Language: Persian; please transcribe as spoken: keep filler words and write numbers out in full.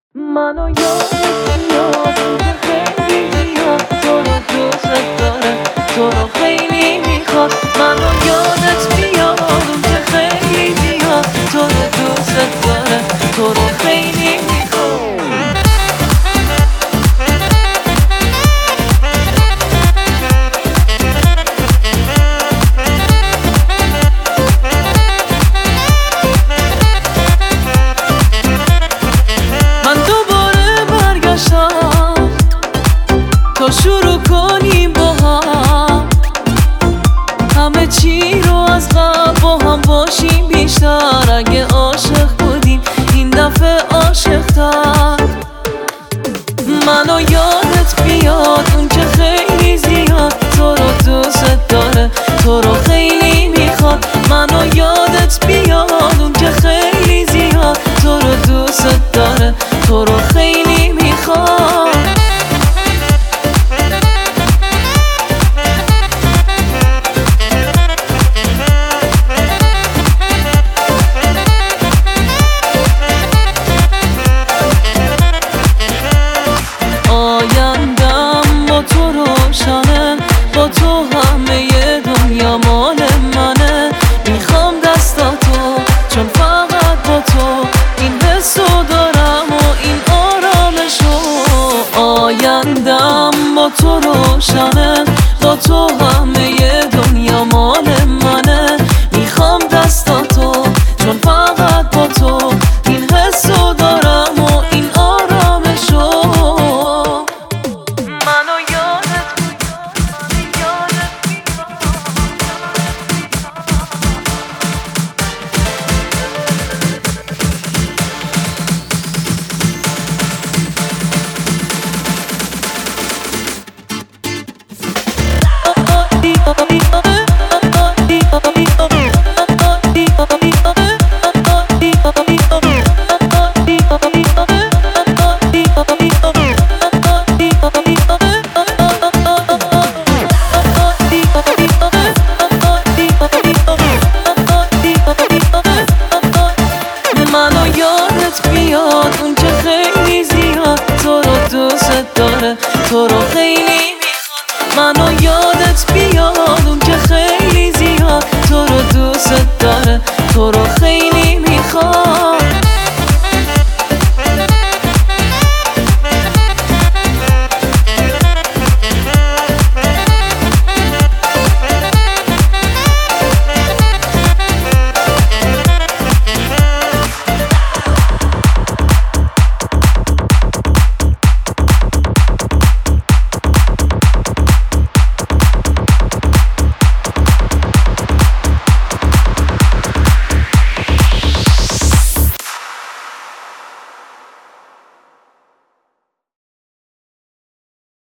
منو یادت میاد که خیلی زیاد تو رو دوست داره، تو رو خیلی میخواد. منو یادت میاد که خیلی زیاد تو رو دوست داره، تو رو خیلی میخواد. تا شروع کنیم با هم همه چی رو از قبل با هم باشیم بیشتر. اگه عاشق بودیم این دفعه عاشق تر. منو یادت بیاد اون که خیلی زیاد تو رو دوست داره، تو رو خیلی میخواد. منو یادت بیاد اون که خیلی زیاد تو رو دوست داره، تو رو خیلی میخواد. آیندم با تو روشنه، با تو همه دنیا مال منه. میخوام دستاتو چون فقط با تو این حسو دارم و این آرامشو. آیندم با تو روشنه، با تو همه دنیا مال منه. میخوام دستاتو چون فقط با تو این حسو دارم و این آرامشو. منو یادت بیاد اون که خیلی زیاد تو رو دوست داره، تو رو خیلی میخواد. منو یادت بیاد اون که خیلی زیاد تو رو دوست داره، تو رو خیلی